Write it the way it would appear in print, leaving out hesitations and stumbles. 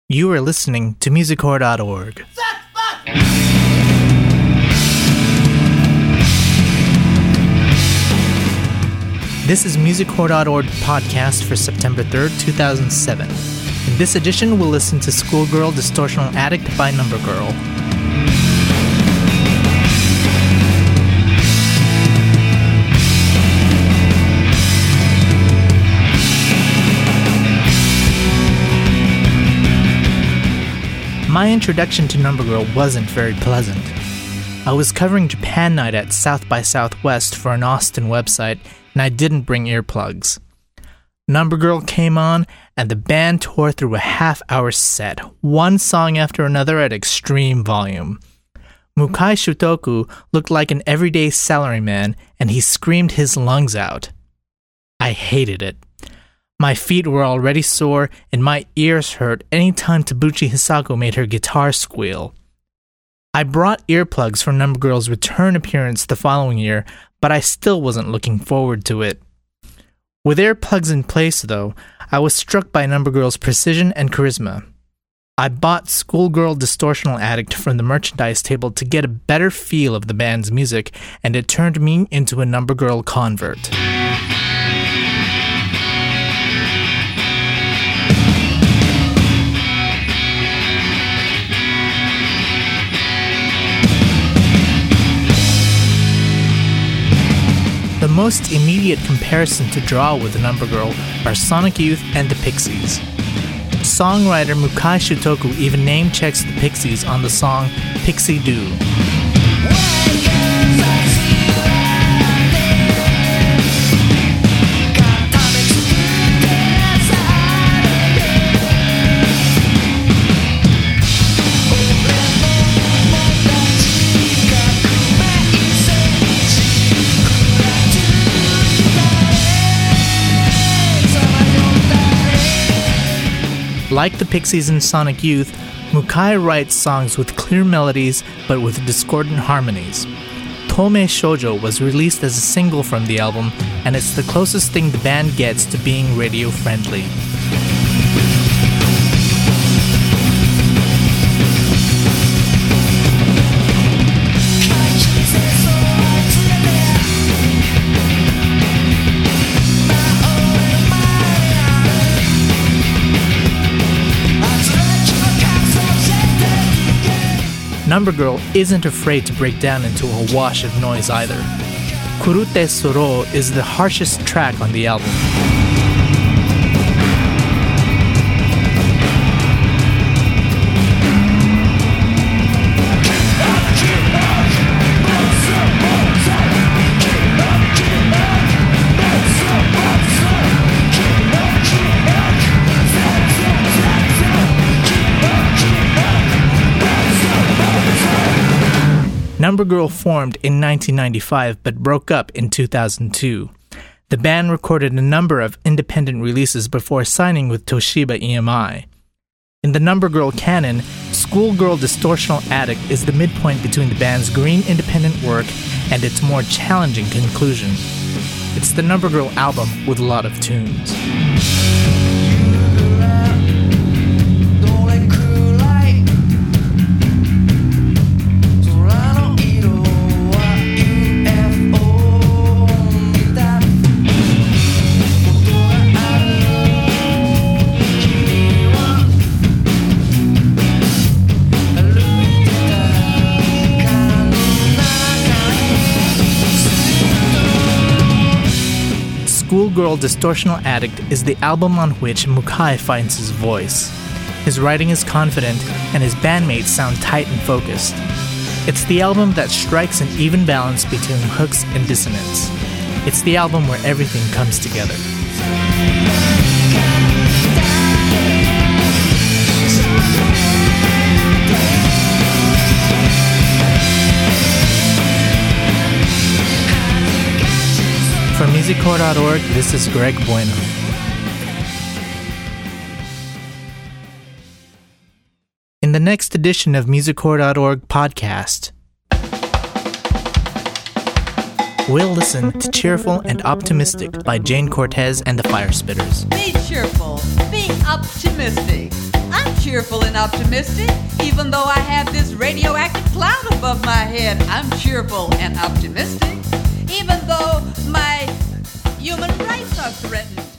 You are listening to MusicCore.org. This is MusicCore.org podcast for September 3rd, 2007. In this edition, we'll listen to Schoolgirl Distortional Addict by Number Girl. My introduction to Number Girl wasn't very pleasant. I was covering Japan Night at South by Southwest for an Austin website, and I didn't bring earplugs. Number Girl came on, and the band tore through a half-hour set, one song after another at extreme volume. Mukai Shutoku looked like an everyday salaryman, and he screamed his lungs out. I hated it. My feet were already sore, and my ears hurt any time Tabuchi Hisako made her guitar squeal. I brought earplugs for Number Girl's return appearance the following year, but I still wasn't looking forward to it. With earplugs in place, though, I was struck by Number Girl's precision and charisma. I bought Schoolgirl Distortional Addict from the merchandise table to get a better feel of the band's music, and it turned me into a Number Girl convert. The most immediate comparison to draw with Number Girl are Sonic Youth and the Pixies. Songwriter Mukai Shutoku even name-checks the Pixies on the song Pixie Doo. Like the Pixies and Sonic Youth, Mukai writes songs with clear melodies but with discordant harmonies. Tomei Shoujo was released as a single from the album, and it's the closest thing the band gets to being radio-friendly. Number Girl isn't afraid to break down into a wash of noise either. Kurute Soro is the harshest track on the album. Number Girl formed in 1995 but broke up in 2002. The band recorded a number of independent releases before signing with Toshiba EMI. In the Number Girl canon, Schoolgirl Distortional Addict is the midpoint between the band's green independent work and its more challenging conclusion. It's the Number Girl album with a lot of tunes. Schoolgirl Distortional Addict is the album on which Mukai finds his voice. His writing is confident, and his bandmates sound tight and focused. It's the album that strikes an even balance between hooks and dissonance. It's the album where everything comes together. For MusicCore.org, this is Greg Bueno. In the next edition of MusicCore.org podcast, we'll listen to Cheerful and Optimistic by Jane Cortez and the Firespitters. Be cheerful. Be optimistic. I'm cheerful and optimistic. Even though I have this radioactive cloud above my head, I'm cheerful and optimistic. Even though my human rights are threatened.